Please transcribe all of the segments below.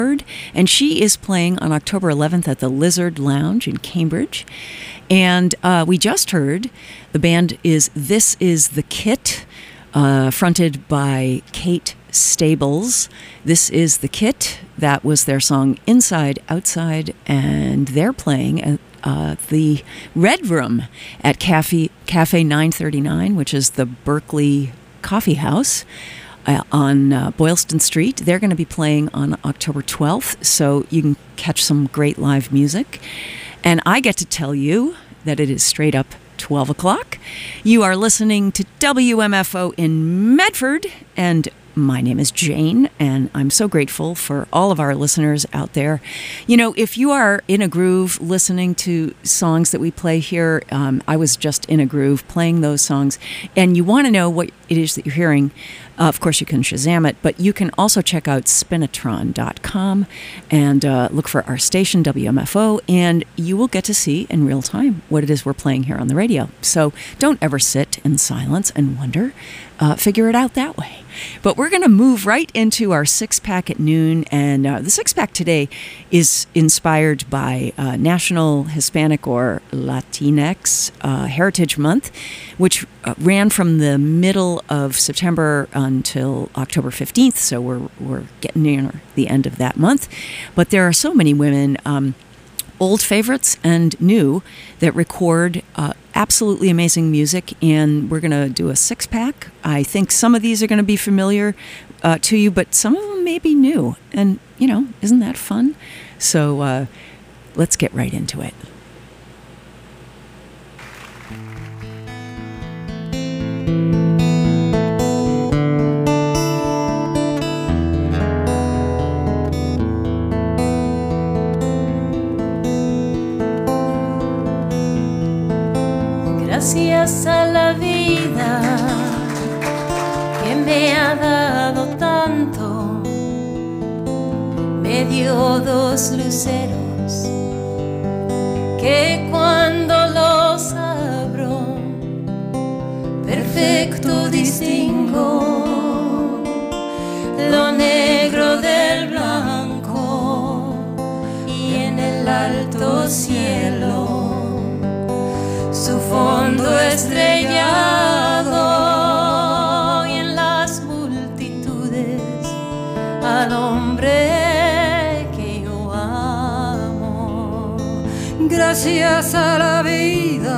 and she is playing on October 11th at the Lizard Lounge in Cambridge. And we just heard the band is This Is the Kit, fronted by Kate Stables. This Is the Kit. That was their song Inside Outside, and they're playing at the Red Room at Cafe 939, which is the Berkeley Coffee House on Boylston Street. They're going to be playing on October 12th, so you can catch some great live music. And I get to tell you that it is straight up 12 o'clock. You are listening to WMFO in Medford, and my name is Jane, and I'm so grateful for all of our listeners out there. You know, if you are in a groove listening to songs that we play here, I was just in a groove playing those songs, and you want to know what it is that you're hearing, of course you can Shazam it, but you can also check out spinatron.com and look for our station, WMFO, and you will get to see in real time what it is we're playing here on the radio. So don't ever sit in silence and wonder. Figure it out that way. But we're going to move right into our six-pack at noon, and the six-pack today is inspired by National Hispanic or Latinx Heritage Month, which ran from the middle of September until October 15th, so we're getting near the end of that month. But there are so many women, old favorites and new, that record absolutely amazing music, and we're going to do a six-pack. I think some of these are going to be familiar to you, but some of them may be new, and, you know, isn't that fun? So let's get right into it. Gracias a la vida que me ha dado tanto, me dio dos luceros que cuando los abro perfecto distingo lo negro del blanco, y en el alto cielo su fondo estrellado, y en las multitudes al hombre que yo amo. Gracias a la vida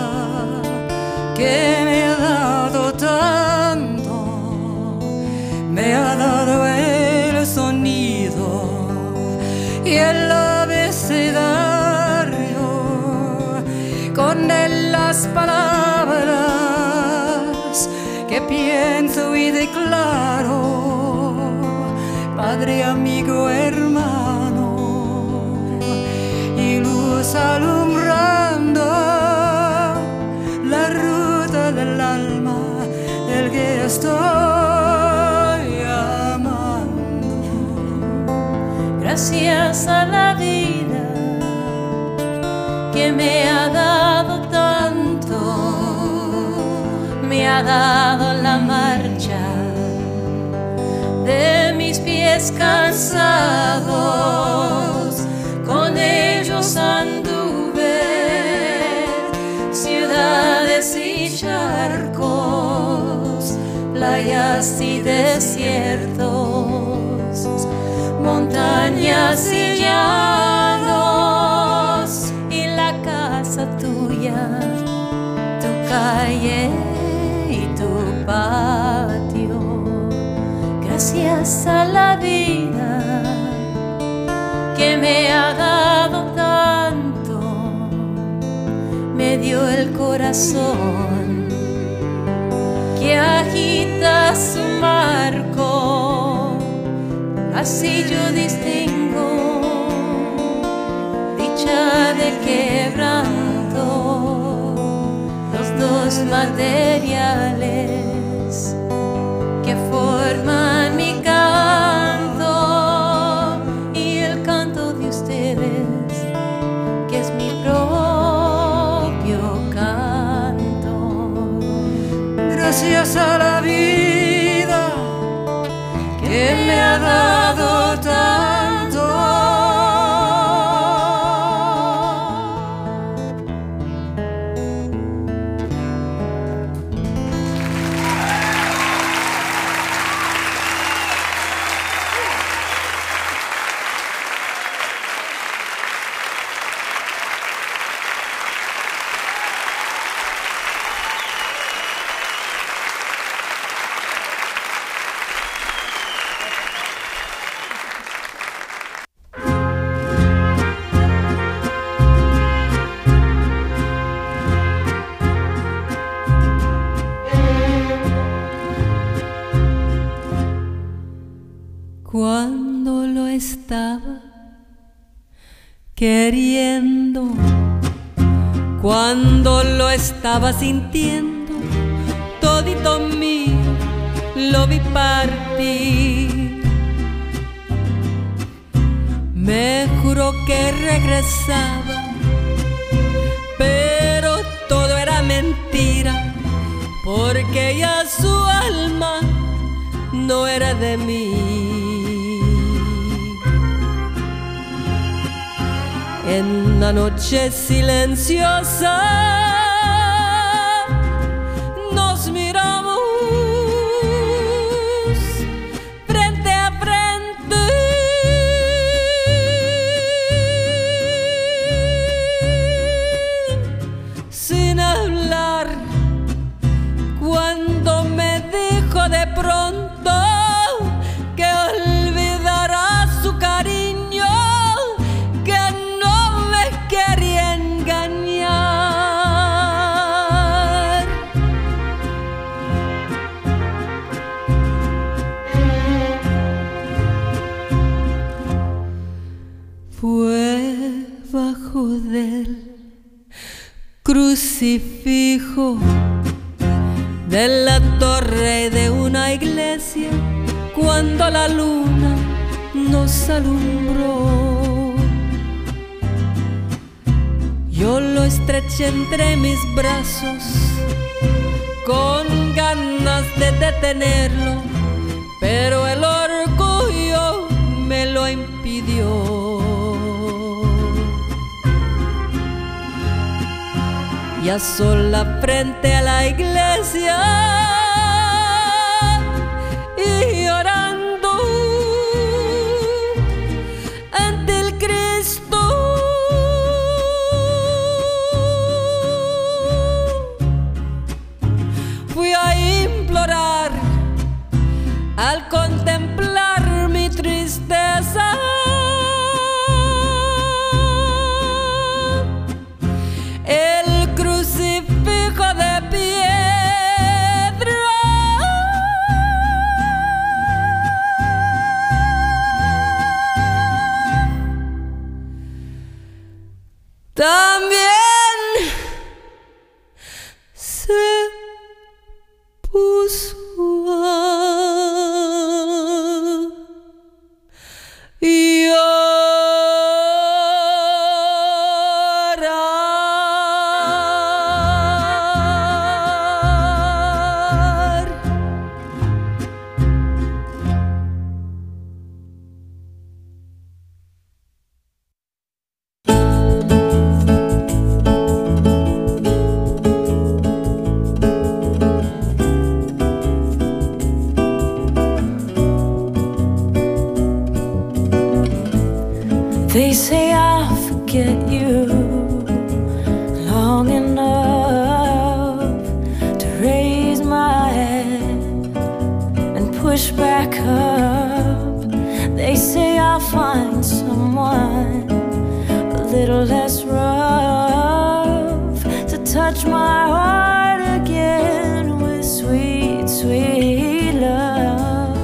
que me ha dado tanto, me ha dado el sonido y el abecedario, con él las palabras que pienso y declaro, Padre, amigo, hermano, y luz alumbrando la ruta del alma del que estoy amando. Gracias a la vida que me ha dado tanto, me ha dado la marcha de mis pies cansados, con ellos anduve ciudades y charcos, playas y desiertos, montañas y llanos, tuya, tu calle y tu patio. Gracias a la vida que me ha dado tanto, me dio el corazón que agita su marco, así yo distingo dicha de quebranto, los dos materiales que forman mi canto y el canto de ustedes, que es mi propio canto. Gracias a la vida que me ha dado tanto, estaba queriendo, cuando lo estaba sintiendo, todito mío lo vi partir. Me juró que regresaba, pero todo era mentira, porque ya su alma no era de mí. En la noche silenciosa nos miramos frente a frente, sin hablar, cuando me dijo de pronto que olvidara su cariño, que no me quería engañar. Fue bajo del crucifijo de la torre de una iglesia, cuando la luna nos alumbró. Yo lo estreché entre mis brazos con ganas de detenerlo, pero el orgullo me lo impidió. Ya sola frente a la iglesia y llorando ante el Cristo, fui a implorar al contemplar mi tristeza. El crucifijo de piedra también se puso a llorar. They say I'll forget you long enough to raise my head and push back up. They say I'll find someone a little less rough to touch my heart again with sweet, sweet love.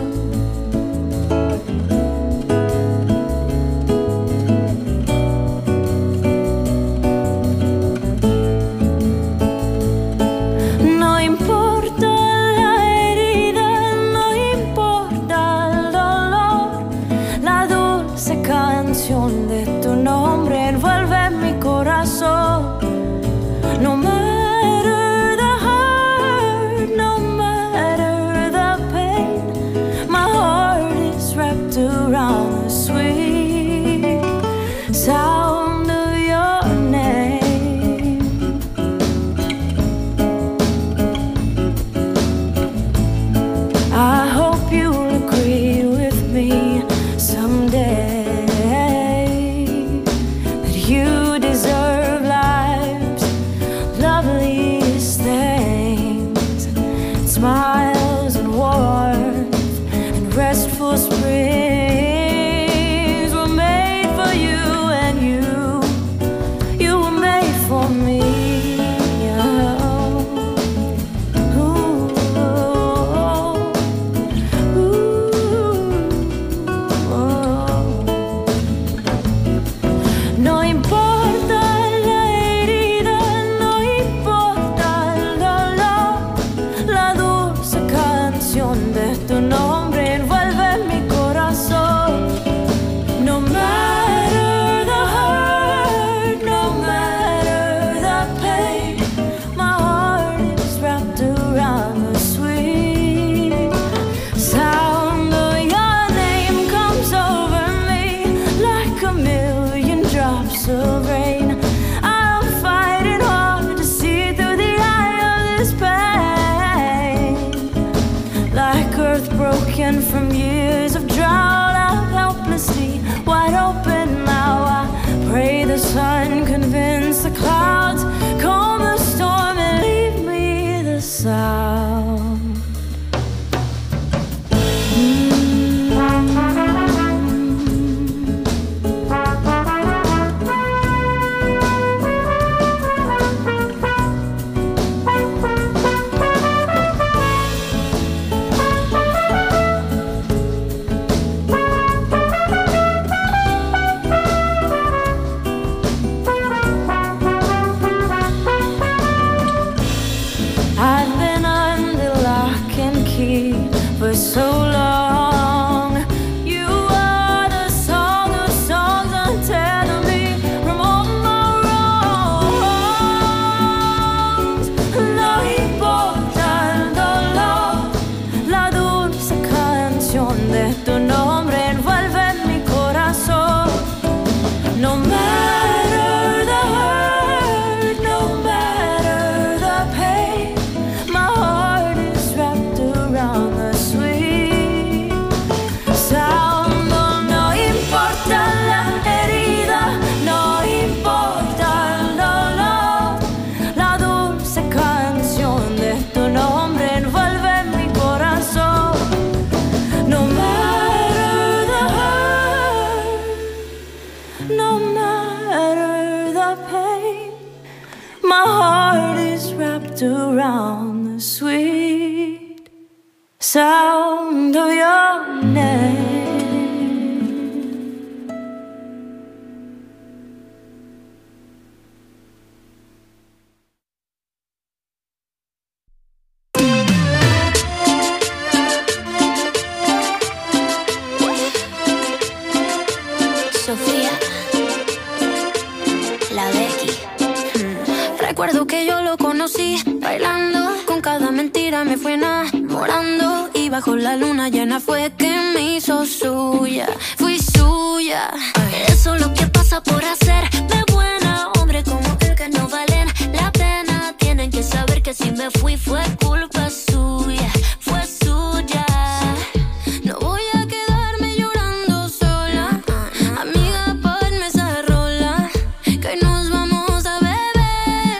De tu nombre envuelve mi corazón. No matter the hurt, no matter the pain, my heart is wrapped around the sweet sound of your name. I hope you'll agree with me someday. You deserve life. no matter the pain. My heart is wrapped around the sweet sound of your name. Sofía, la Becky. Recuerdo que yo lo conocí bailando, con cada mentira me fue enamorando, y bajo la luna llena fue que me hizo suya. Fui suya. Eso es lo que pasa por hacer de buena. Hombre como él que no valen la pena. Tienen que saber que si me fui fue culpa suya, fue suya. No voy a quedarme llorando sola. Amiga, ponme esa rola, que hoy nos vamos a beber.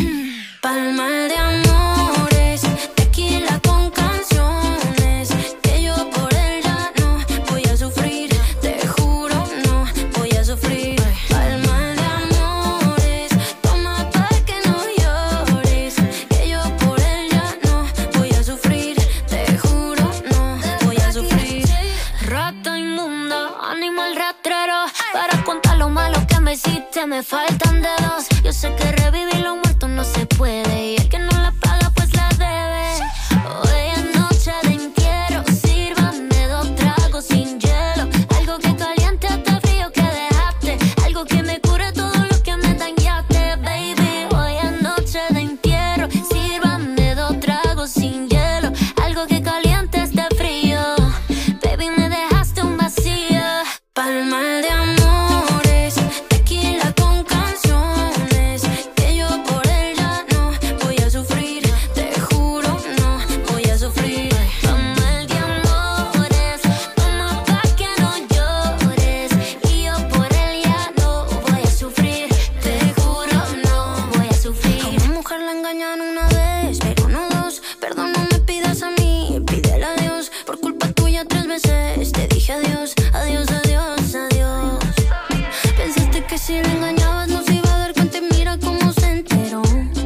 Palma de amores, tequila con canciones, que yo por él ya no voy a sufrir. Te juro, no voy a sufrir. Palma de amores, toma pa' que no llores, que yo por él ya no voy a sufrir. Te juro, no voy a sufrir. Rata inmunda, animal rastrero, para contar lo malo que me hiciste me faltan dedos. Yo sé que revivir lo muerto no se puede, y el que no la paga pues la debe. Hoy es noche de entierro, sírvanme 2 tragos sin hielo, algo que caliente este frío que dejaste, algo que me cure todo lo que me dañaste, baby. Hoy es noche de entierro, sírvanme 2 tragos sin hielo, algo que caliente este frío, baby, me dejaste un vacío. Palma de amores, tequila con canciones, que yo por él ya no voy a sufrir. Te juro, no voy a sufrir. Palma de amores, toma pa' que no llores, y yo por él ya no voy a sufrir. Te juro, no voy a sufrir. A una mujer la engañaron una vez, pero no 2. Perdón, no me pidas a mí, pídele a Dios. Por culpa tuya 3 veces te dije adiós, adiós, adiós, adiós. Pensaste que si le engañabas no se iba a dar cuenta, y mira cómo se enteró.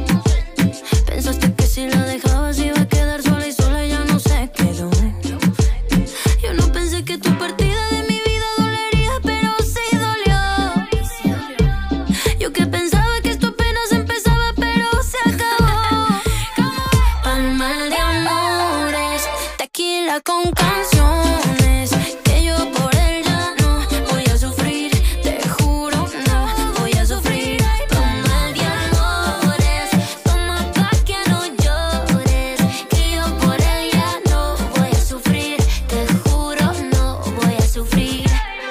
Pensaste que si la dejabas iba a quedar sola, y sola ya no se quedó. Yo no pensé que tu partida de mi vida dolería, pero sí dolió. Yo que pensaba que esto apenas empezaba, pero se acabó. Palma de amores, tequila con canciones, que yo por él ya no voy a sufrir. Te juro, no voy a sufrir. Palma de amores, toma pa' que no llores, que yo por él ya no voy a sufrir. Te juro, no voy a sufrir.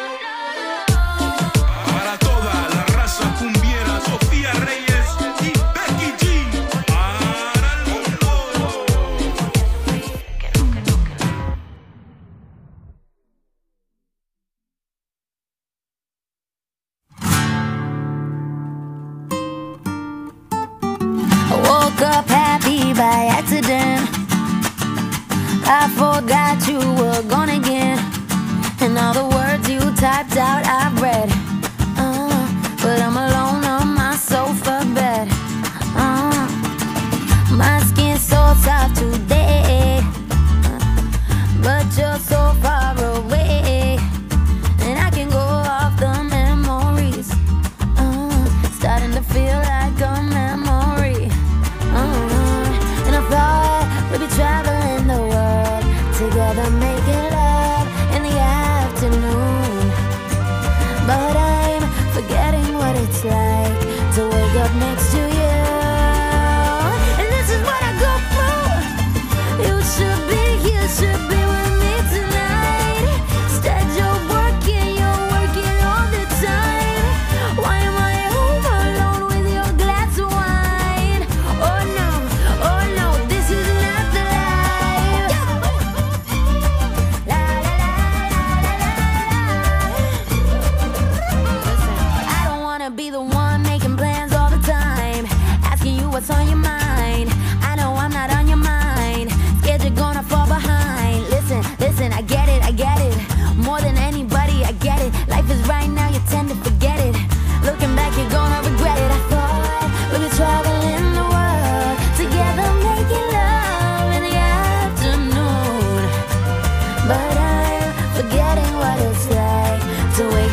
Para toda la raza cumbiera, Sofía Reyes y Becky G. Para el mundo. I woke up happy by accident. I forgot you were gone again, and all the words you typed out I've read. But I'm alone on my sofa bed. My skin's so soft today, but you're so far away, and I can go off the memories. Starting to feel like a memory. And I thought we'd be traveling the world together, making love in the afternoon. But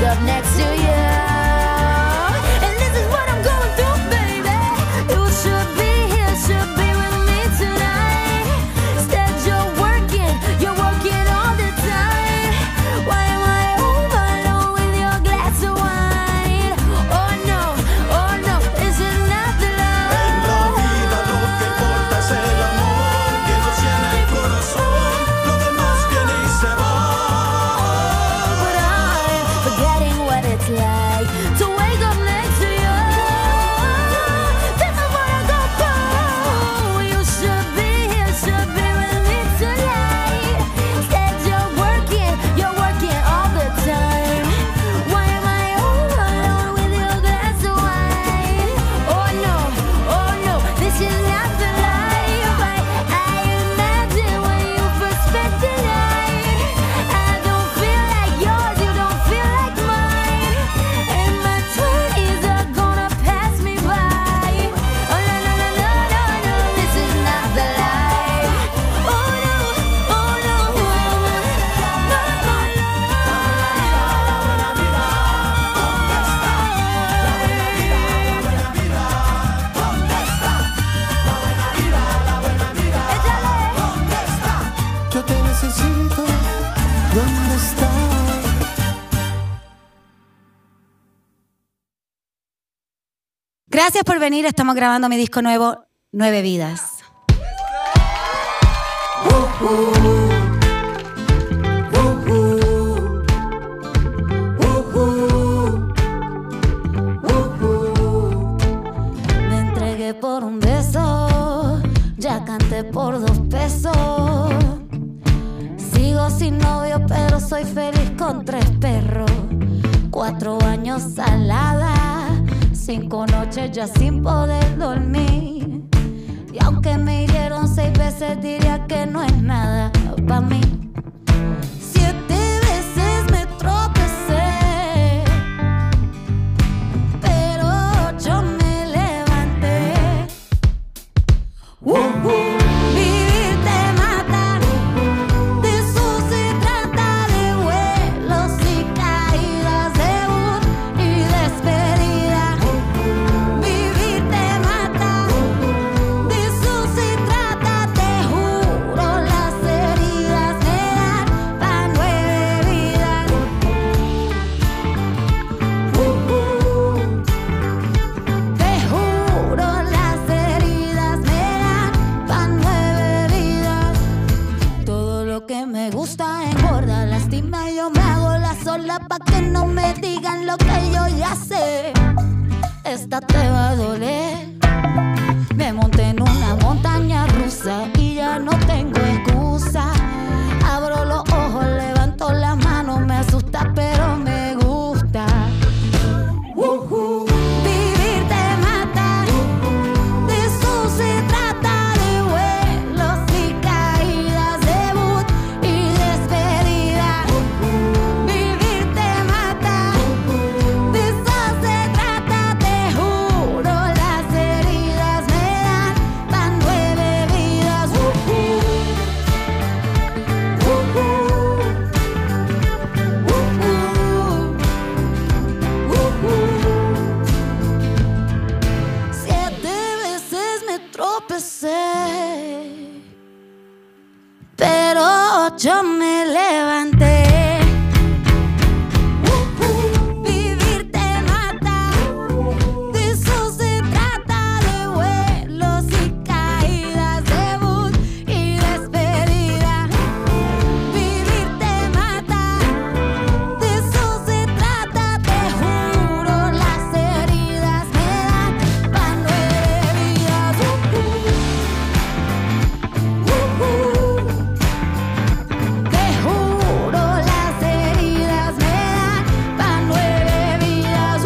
up next to you. And this is what I'm going through, baby. You should be here, should be with me tonight. Instead you're working all the time. Why am I home alone with your glass of wine? Oh no, this is not the love. En la vida lo que importa es el amor que nos llena el corazón. Lo demás viene y se va. But I'm forgetting what it's like to wake up next to you. This is what I go through. You should be here, should be with me tonight. Instead you're working all the time. Why am I home alone with your glass of wine? Oh no, this is not the life I imagined when you first spent the night. I don't feel like yours, you don't feel like mine. And my 20s are gonna pass me by. Oh no, this is not the life. Oh no, Yo te necesito, ¿dónde estás? Gracias por venir, estamos grabando mi disco nuevo, 9 Vidas. me entregué por un beso, ya canté por 2 pesos. Sigo sin novio, pero soy feliz con 3 perros. 4 años salada, 5 noches ya sin poder dormir. Y aunque me hirieron 6 veces, diría que no es nada pa' mí. 7 veces me tropecé, pero 8 me levanté. Vivir te mata, de eso se trata, de vuelos y caídas, debut y despedida. Vivir te mata, de eso se trata, te juro, las heridas me dan pa' 9 vidas. Te juro, las heridas me dan pa' 9 vidas. Todo lo que me gusta engorda, lastima, yo me hago la sola pa' que no me digan lo que yo ya sé. Esta te va a doler. Me monté en una montaña rusa y ya no tengo excusa. Abro los ojos, levanto las manos, me asusta pero me gusta. Vivir te mata, de eso se trata, de vuelos y caídas, debut y despedida. Vivir te mata, de eso se trata, te juro, las heridas me dan pa' 9 vidas. Siete veces me tropecé, pero 8 me levanté. Vivir te mata, de eso se trata, de vuelos y caídas, debut y despedida. Vivir te mata, de eso se trata, te juro, las heridas me dan pa' 9 vidas. Te juro, las heridas me dan pa' 9 vidas.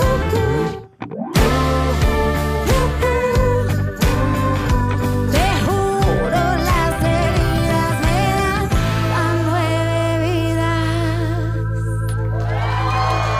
Te juro, las heridas me dan pa' 9 vidas.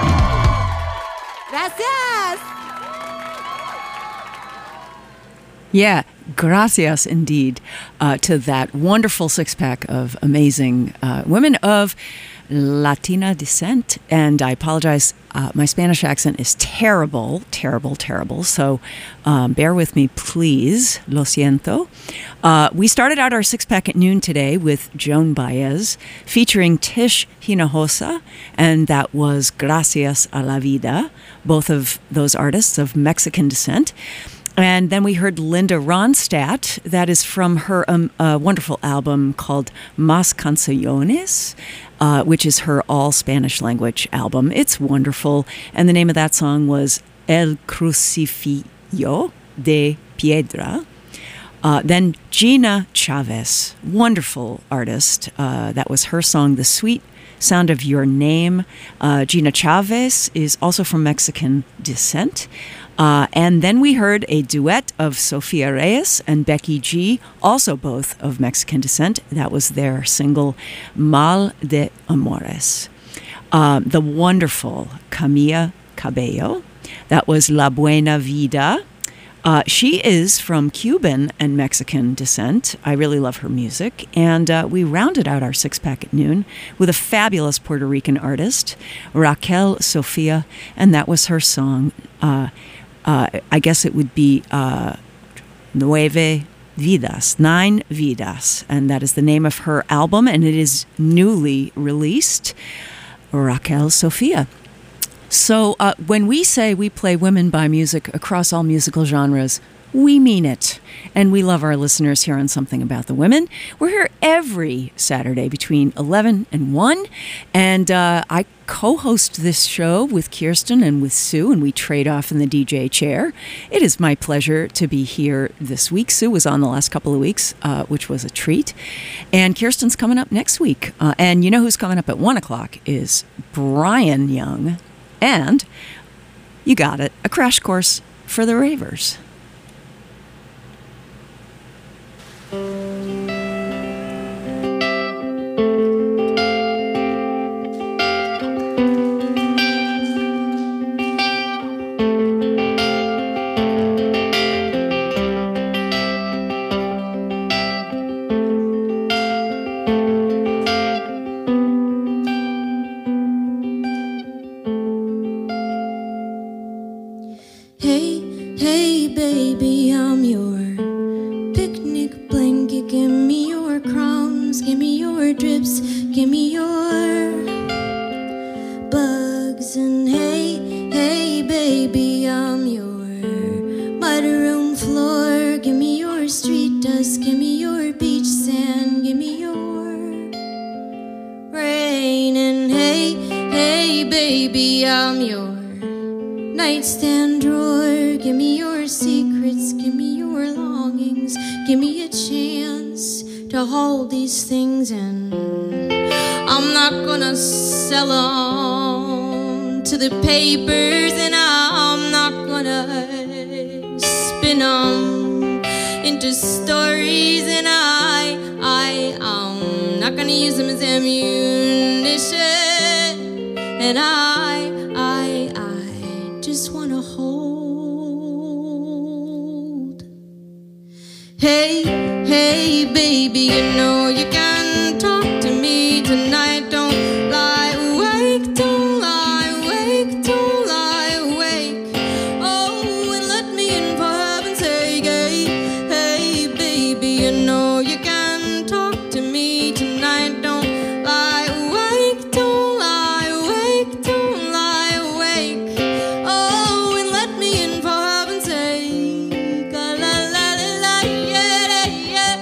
Gracias. Yeah, gracias indeed to that wonderful six-pack of amazing women of Latina descent. And I apologize, my Spanish accent is terrible, terrible, terrible. So bear with me, please. Lo siento. We started out our six-pack at noon today with Joan Baez featuring Tish Hinojosa, and that was Gracias a la Vida, both of those artists of Mexican descent. And then we heard Linda Ronstadt. That is from her wonderful album called Más Canciones, which is her all Spanish language album. It's wonderful. And the name of that song was El Crucifillo de Piedra. Then Gina Chavez, wonderful artist. That was her song, The Sweet Sound of Your Name. Gina Chavez is also from Mexican descent. And then we heard a duet of Sofia Reyes and Becky G, also both of Mexican descent. That was their single, Mal de Amores. The wonderful Camila Cabello. That was La Buena Vida. She is from Cuban and Mexican descent. I really love her music. And we rounded out our six-pack at noon with a fabulous Puerto Rican artist, Raquel Sofia, and that was her song. I guess it would be Nueve Vidas, 9 Vidas, and that is the name of her album, and it is newly released, Raquel Sofia. So when we say we play women by music across all musical genres, we mean it. And we love our listeners here on Something About the Women. We're here every Saturday between 11 and 1. And I co-host this show with Kirsten and with Sue, and we trade off in the DJ chair. It is my pleasure to be here this week. Sue was on the last couple of weeks, which was a treat. And Kirsten's coming up next week. And you know who's coming up at 1 o'clock is Brian Young. And you got it, a crash course for the ravers. Hey, baby, I'm your picnic blanket. Give me your crumbs, give me your drips, give me your bugs. And hey, baby, I'm your mudroom floor. Give me your street dust, give me your beach sand, give me your rain. And hey, baby, I'm your nightstand drawer. Give me your secrets, give me your longings, give me a chance to hold these things. And I'm not gonna sell them to the papers, and I'm not gonna spin them into stories, and I'm not gonna use them as ammunition. And I just wanna hold. Hey, baby, you know you can talk to me tonight. Don't lie awake, don't lie awake, don't lie awake. Oh, and let me in for heaven's sake. Hey, baby, you know you can talk to me tonight. Don't lie awake, don't lie awake, don't lie awake. Oh, and let me in for heaven's sake. La la la la, yeah, yeah,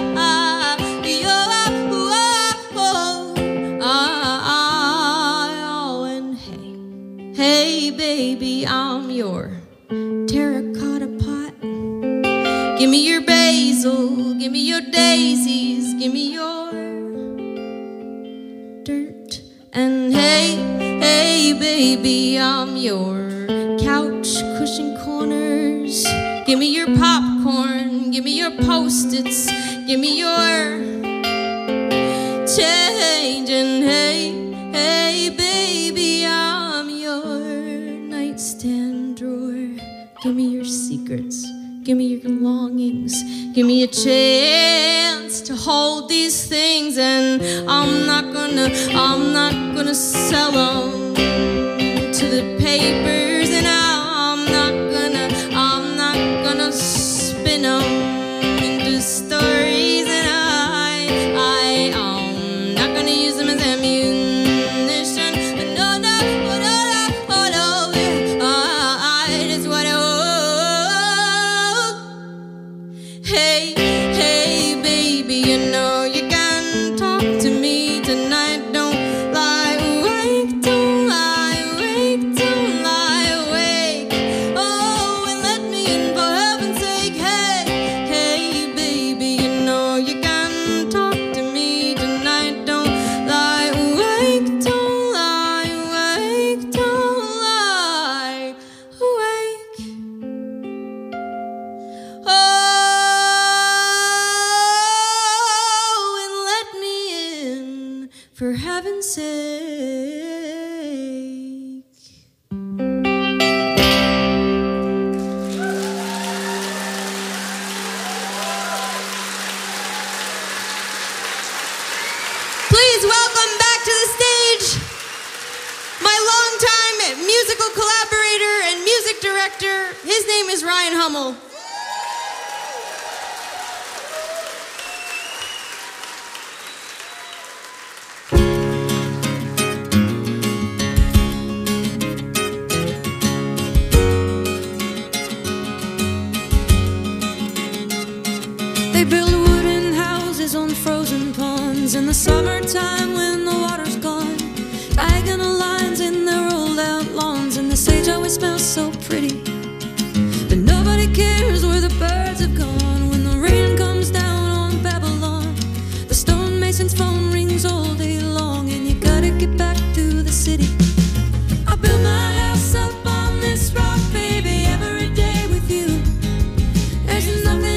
oh, and hey, baby, I'm your terracotta pot. Give me your basil, give me your daisies, give me your dirt. And hey, baby, I'm your couch cushion corners. Give me your popcorn, give me your Post-its, give me your change. And hey, baby, I'm your nightstand drawer. Give me your secrets, Give me your longings. Give me a chance to hold these things, and I'm not gonna sell them to the papers, and I'm not gonna spin them into stories, and I'm not gonna use them as ammunition. No, I just wanna. Hey, baby, you know you can talk to me tonight. Don't lie awake, don't lie awake, don't lie awake. Oh, and let me in for heaven's sake. Hey, baby, you know you can talk to me tonight. Don't lie awake, don't lie awake, don't lie awake. For heaven's sake. Please welcome back to the stage my longtime musical collaborator and music director. His name is Ryan Hummel. They build wooden houses on frozen ponds in the summertime when the water's gone. Diagonal lines in their rolled out lawns, and the sage always smells so pretty. But nobody cares where the birds have gone when the rain comes down on Babylon. The stonemason's phone rings all day long, and you gotta get back to the city. I built my house up on this rock, baby, every day with you. There's nothing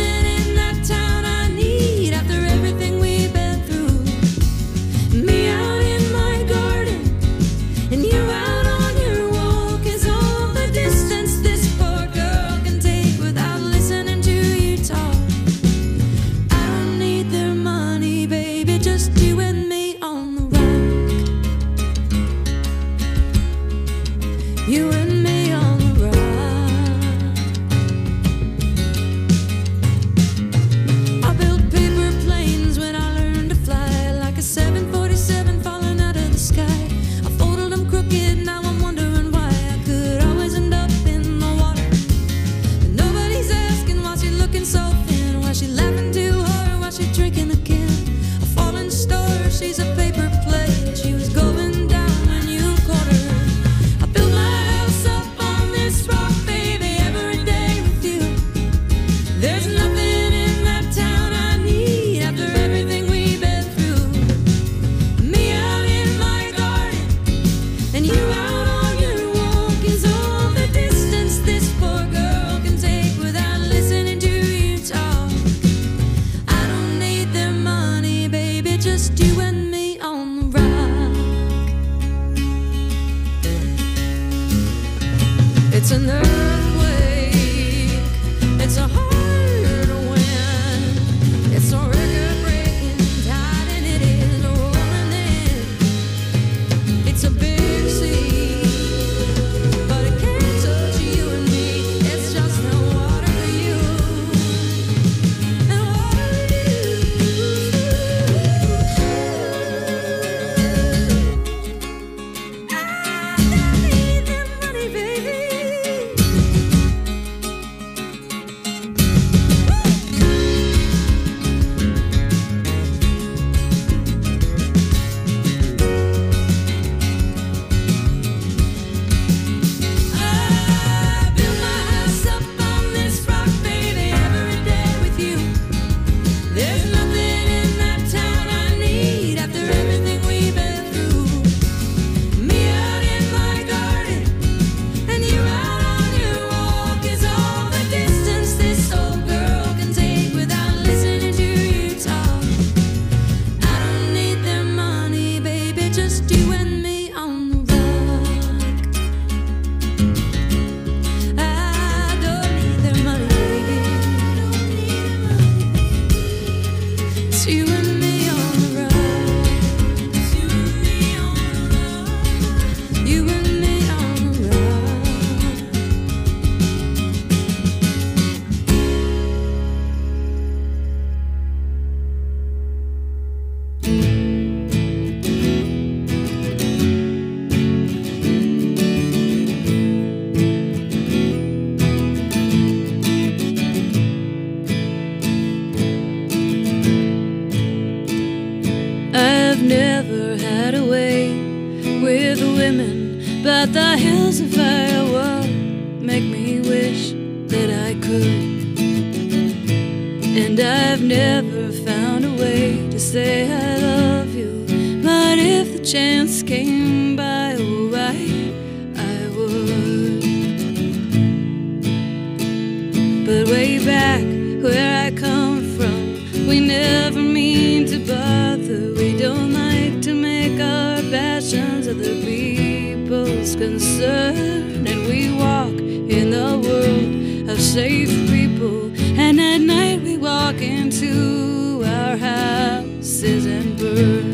it's an earthquake, it's a hard wind, it's a record-breaking tide, and it is rolling in. It's a big sea, but it can't touch you and me. It's just no water for you and water for you. I don't need that money, baby. But the hills of Iowa make me wish that I could. And I've never found a way to say I love you. But if the chance came by, oh, I would. But way back where I come from, we never mean to bother. We don't like to make our passions other people's concern. And we walk in the world of safe people, and at night we walk into our houses and burn.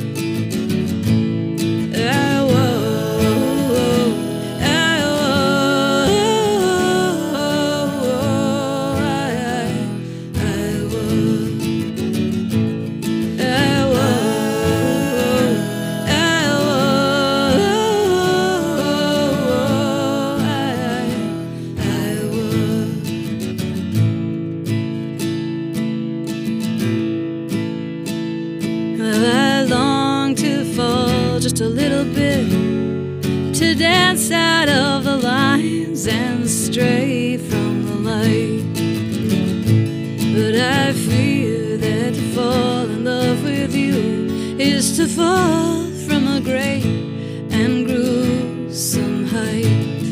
Just a little bit to dance out of the lines and stray from the light. But I fear that to fall in love with you is to fall from a great and gruesome height.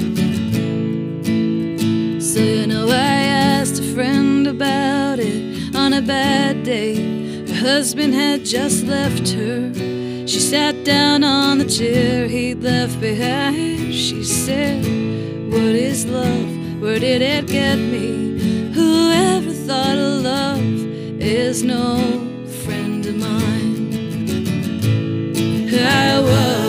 So you know I asked a friend about it on a bad day. Her husband had just left her. She sat down on the chair he'd left behind. She said, what is love? Where did it get me? Whoever thought of love is no friend of mine. I was.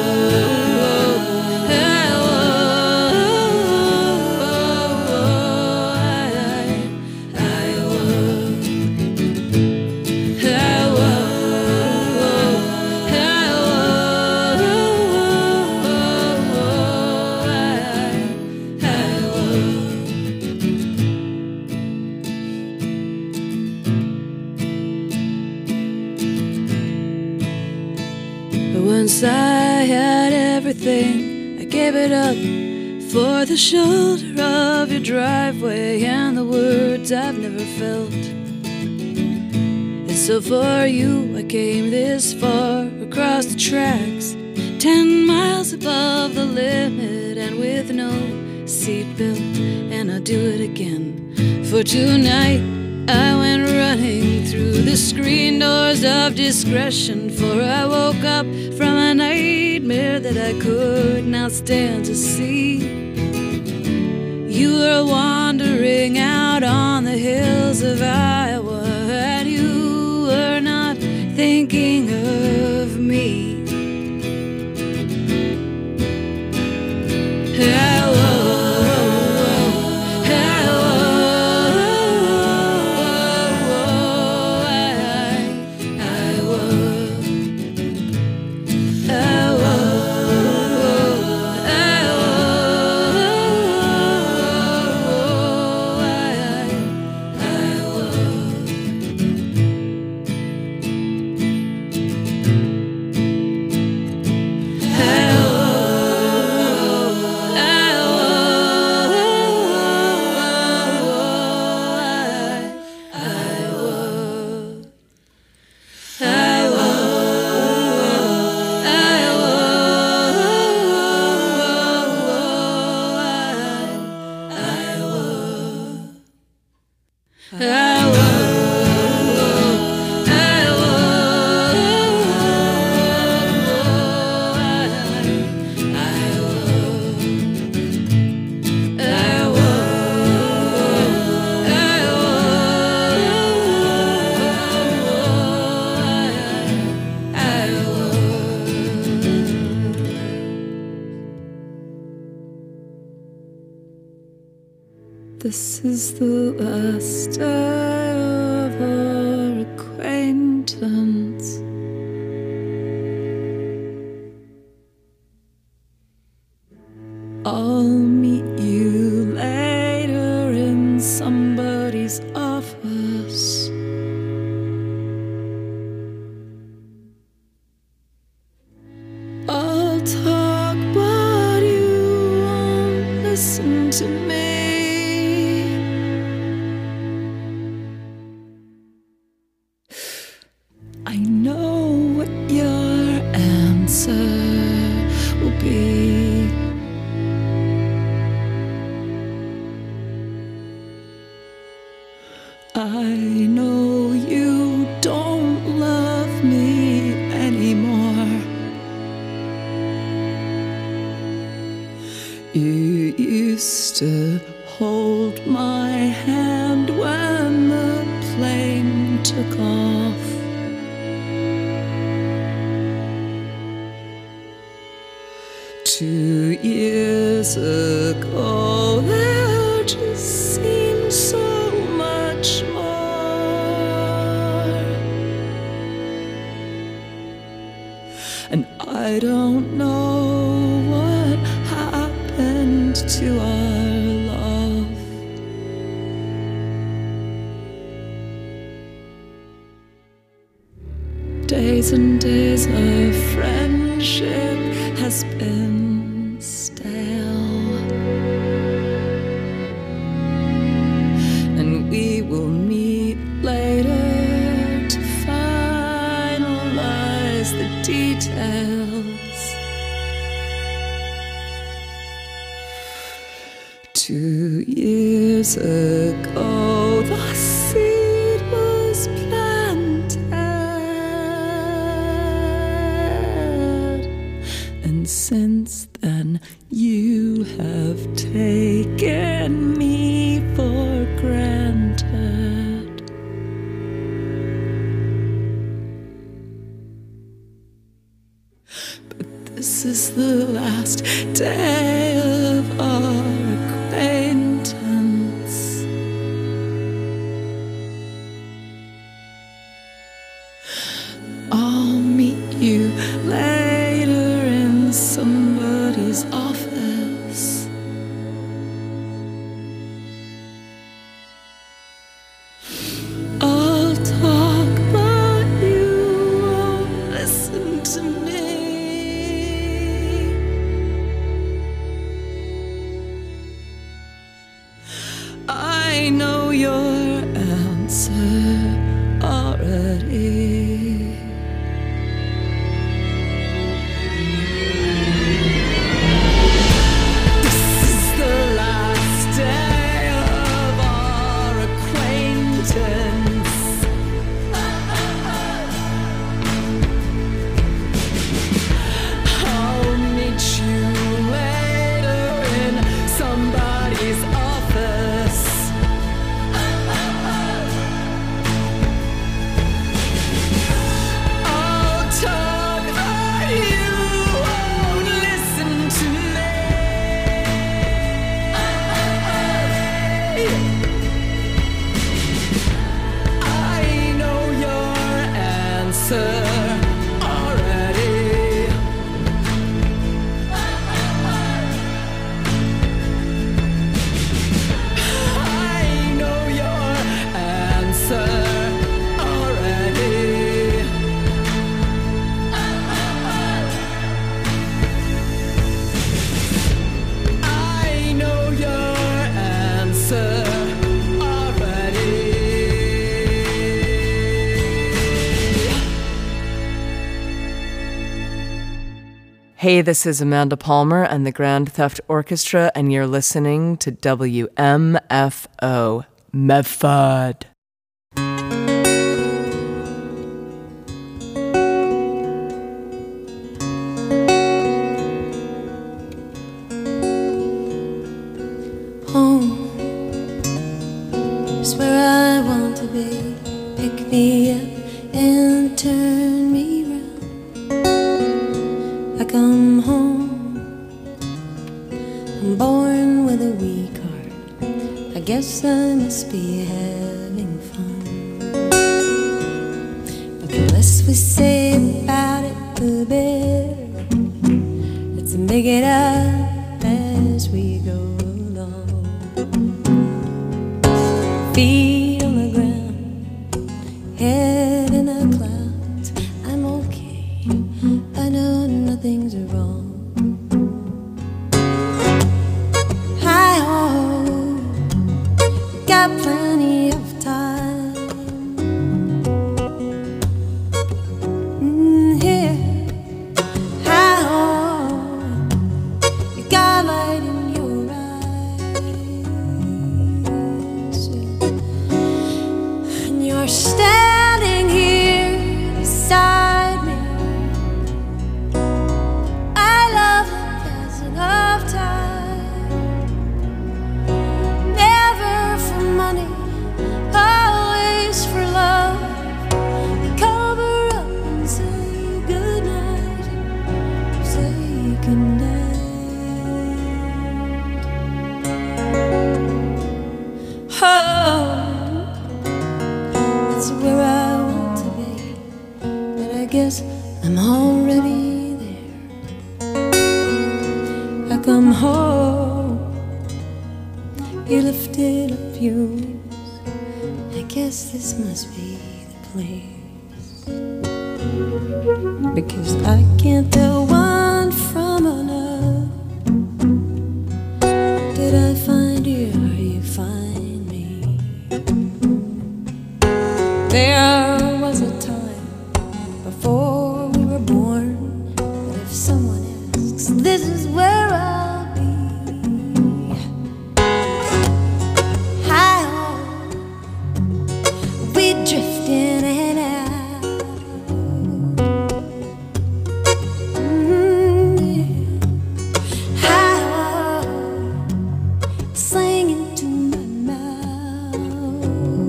Once I had everything, I gave it up for the shoulder of your driveway and the words I've never felt. And so for you I came this far across the tracks, 10 miles above the limit and with no seatbelt. And I'll do it again, for tonight I went running through the screen doors of discretion, for I woke up from a nightmare that I could not stand to see. You were wandering out on the hills of Iowa, and you were not thinking of me. This is the last day of our acquaintance. I'll meet you later in somebody's office. I'll talk, but you listen to me. I know what your answer will be. I know you don't love me anymore. You used to hold my hand when the plane took off. Two years ago, there just seemed so much more. And I don't know what happened to our love. Days and days of friendship has been stale, and we will meet later to finalize the details. 2 years ago, the seed was planted, and since then you have taken me for granted. But this is the last day of our acquaintance. I'll meet you later in somebody's office. I'll talk, but you won't listen to me. I know your answer already. This is the last day of our acquaintance. I'll meet you later in somebody's office. I'll talk, but you won't listen to me. I know your answer already. I know your answer already. I know your answer already. Hey, this is Amanda Palmer and the Grand Theft Orchestra, and you're listening to WMFO Medford. Home is where I want to be. Pick me up and turn me round. I come home. I'm born with a weak heart. I guess I must be having fun. But the less we say about it, the better. Let's make it up as we go along. Feet on the ground, head in the clouds. I'm okay, I know nothing's wrong. High on got plenty of time. Here, how you got light in your eyes, and you're standing here beside me. I love the passing of time. Never for money, always for love. You cover up and say goodnight, say goodnight. Oh, that's where I want to be, but I guess I'm already there. I come home, you lifted up your wings. I guess this must be the place, because I can't tell one from another. Did I find you or you find me? There was a time before we were born, but if someone asks, this is where I'll be. How we drift in and out. How singing to my mouth.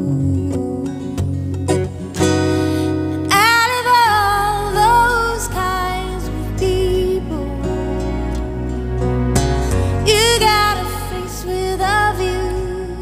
Out of all those kinds of people, you got a face with a view,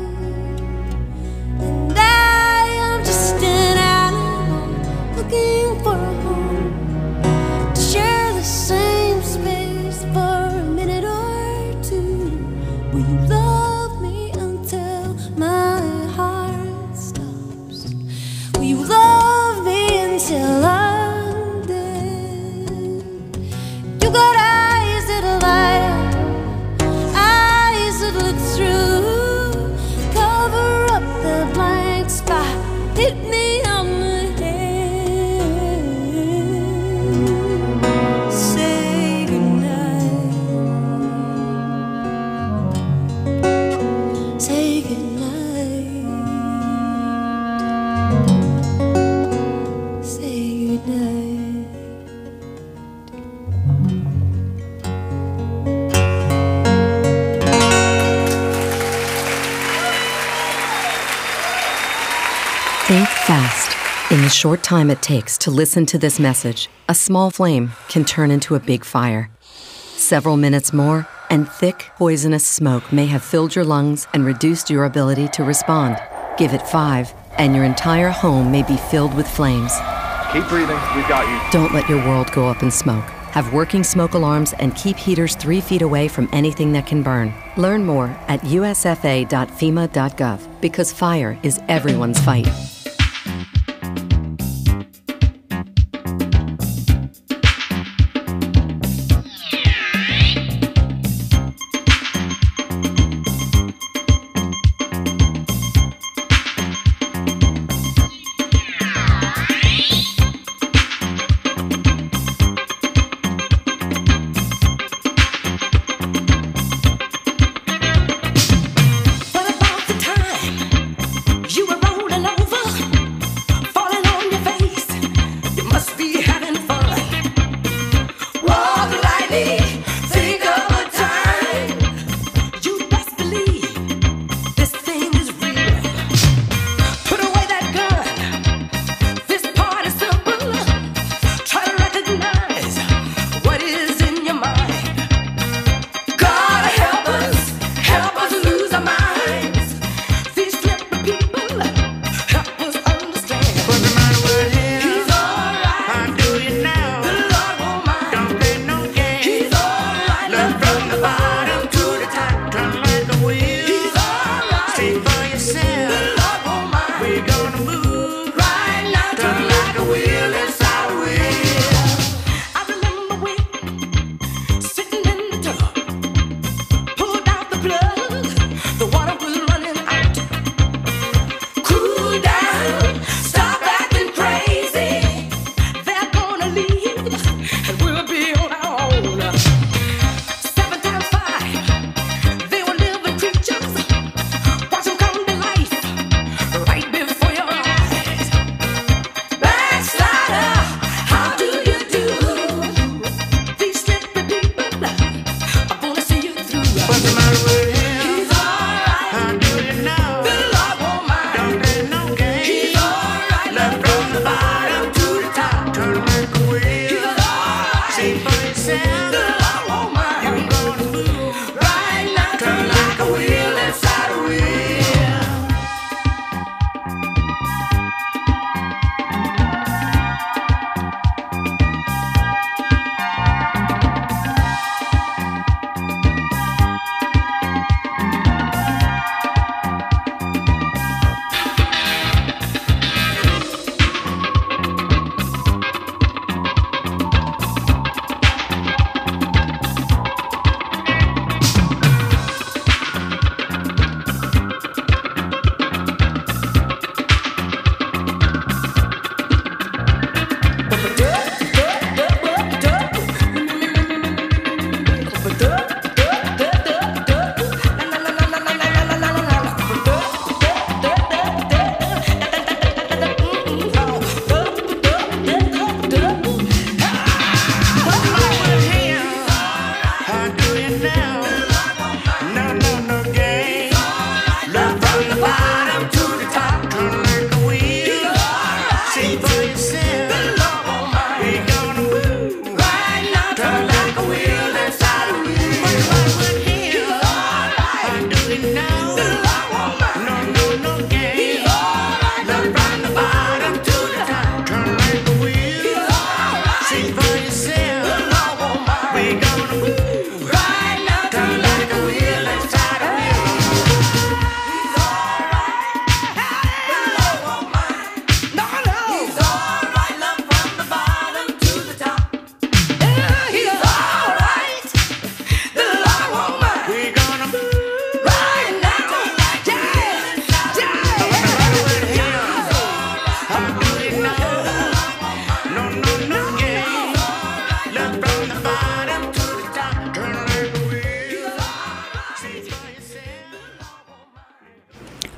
and I am just an animal looking for a home to share the same space for a minute or two. Will you love me until my heart stops? Will you love me until I'm dead? You got eyes that light up, eyes that look through. Cover up the blank spot, hit me on the head. Say goodnight. Say goodnight. Say goodnight. Think fast. In the short time it takes to listen to this message, a small flame can turn into a big fire. Several minutes more, and thick, poisonous smoke may have filled your lungs and reduced your ability to respond. Give it 5, and your entire home may be filled with flames. Keep breathing, we've got you. Don't let your world go up in smoke. Have working smoke alarms and keep heaters 3 feet away from anything that can burn. Learn more at usfa.fema.gov, because fire is everyone's fight. What about the time you were rolling over?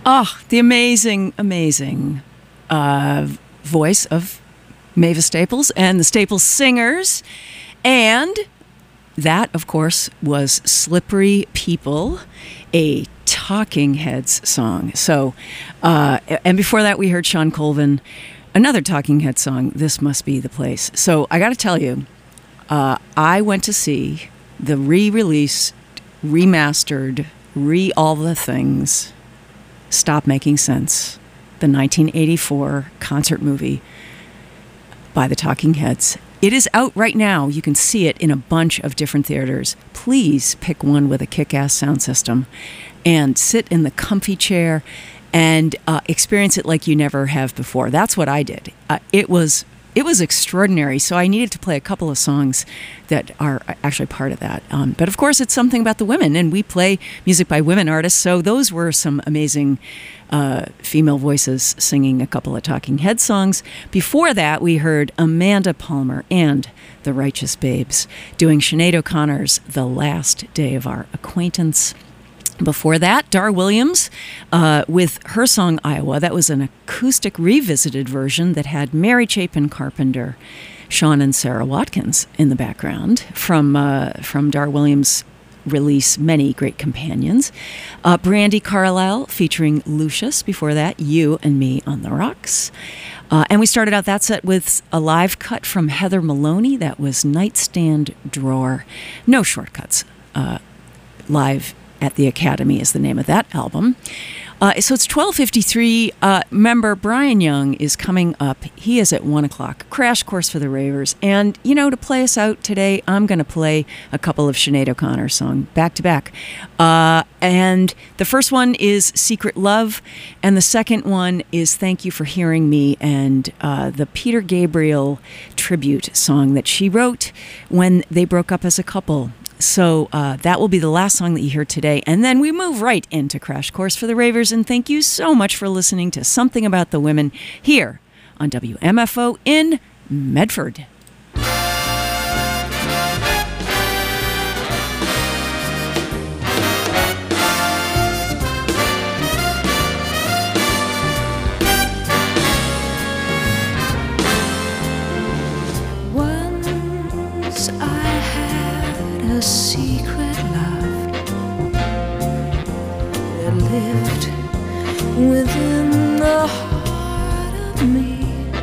Oh, the amazing voice of Mavis Staples and the Staples Singers. And that, of course, was Slippery People, a Talking Heads song. So, and before that, we heard Sean Colvin, another Talking Heads song, This Must Be the Place. So I got to tell you, I went to see the re-released, remastered, all the things, Stop Making Sense, the 1984 concert movie by the Talking Heads. It is out right now. You can see it in a bunch of different theaters. Please pick one with a kick-ass sound system and sit in the comfy chair and experience it like you never have before. That's what I did. It was extraordinary. So I needed to play a couple of songs that are actually part of that. But of course, it's something about the women, and we play music by women artists. So those were some amazing female voices singing a couple of Talking Head songs. Before that, we heard Amanda Palmer and the Righteous Babes doing Sinead O'Connor's The Last Day of Our Acquaintance. Before that, Dar Williams with her song Iowa. That was an acoustic revisited version that had Mary Chapin Carpenter, Sean and Sarah Watkins in the background from Dar Williams' release Many Great Companions. Brandi Carlile featuring Lucius. Before that, You and Me on the Rocks. And we started out that set with a live cut from Heather Maloney. That was Nightstand Drawer. No shortcuts. Live at the Academy is the name of that album. So it's 12:53. Member Brian Young is coming up. He is at 1 o'clock. Crash Course for the Ravers. And, you know, to play us out today, I'm going to play a couple of Sinead O'Connor songs back to back. And the first one is Secret Love. And the second one is Thank You for Hearing Me, and the Peter Gabriel tribute song that she wrote when they broke up as a couple. So that will be the last song that you hear today. And then we move right into Crash Course for the Ravers. And thank you so much for listening to Something About the Women here on WMFO in Medford. Once I had a secret love that lived within the heart of me.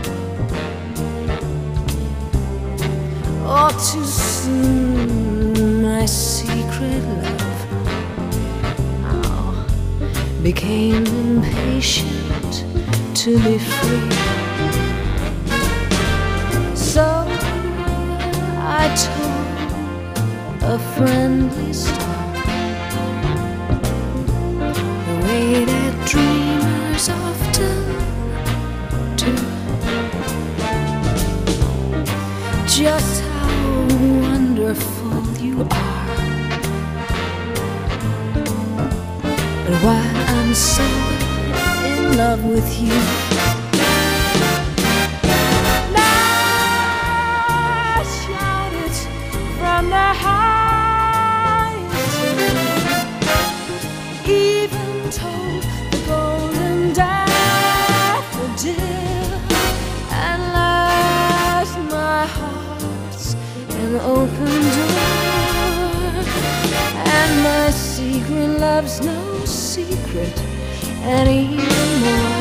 All too soon my secret love became impatient to be free. So I told a friendly star the way that dreamers often do, just how wonderful you are. But while I'm so in love with you, now shout it from the highest hill, even told the golden daffodil, and last my heart's an open door, and my secret love's no secret anymore.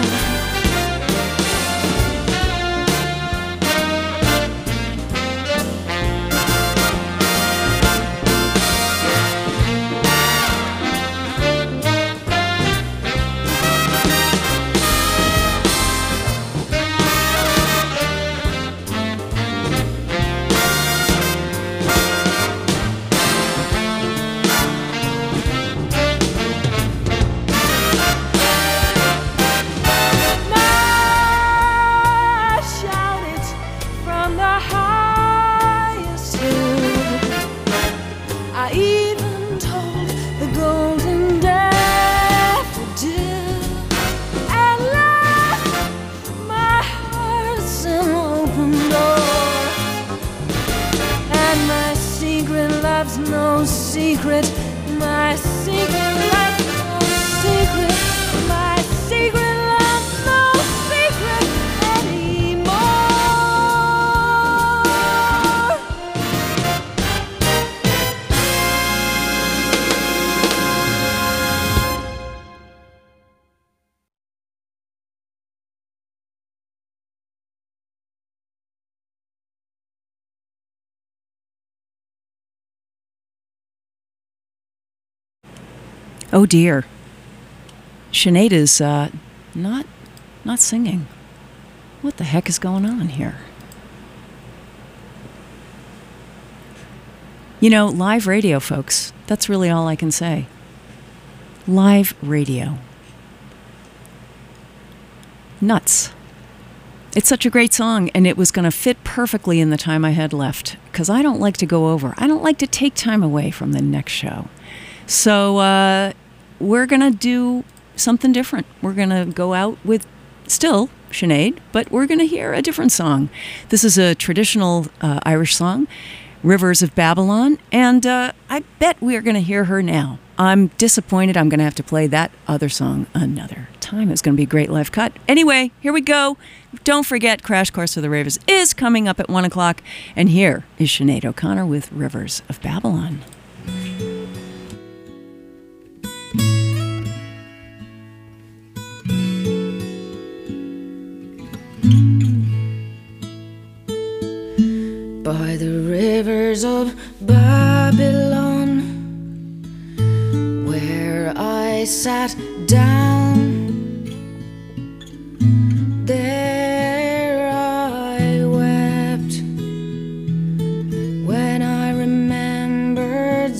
Oh dear. Sinead is not singing. What the heck is going on here? You know, live radio, folks. That's really all I can say. Live radio. Nuts. It's such a great song, and it was going to fit perfectly in the time I had left, because I don't like to go over. I don't like to take time away from the next show. So we're going to do something different. We're going to go out with still Sinead, but we're going to hear a different song. This is a traditional Irish song, Rivers of Babylon, and I bet we are going to hear her now. I'm disappointed I'm going to have to play that other song another time. It's going to be a great live cut. Anyway, here we go. Don't forget, Crash Course for the Ravers is coming up at 1 o'clock, and here is Sinead O'Connor with Rivers of Babylon. By the rivers of Babylon, where I sat down, there I wept when I remembered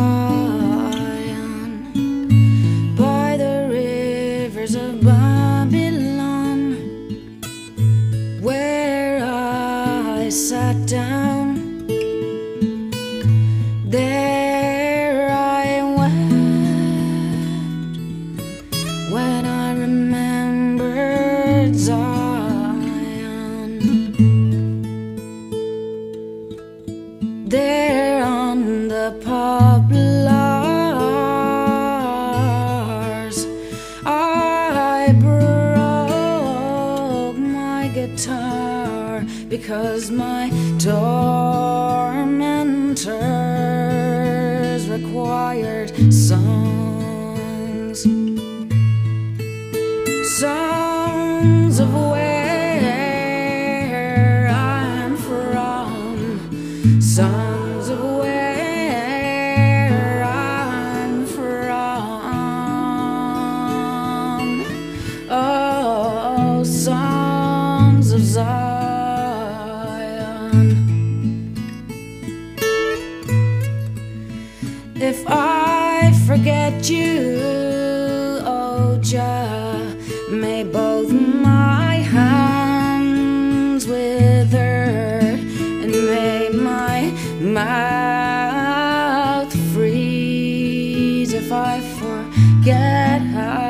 Zion. By the rivers of Babylon, where I sat down, there I wept when I remembered Zion. There on the poplars I broke my guitar, because my tormentors required songs of where I'm from, songs of where I'm from. Oh, songs of Zion. If I forget you, oh Jah, may both my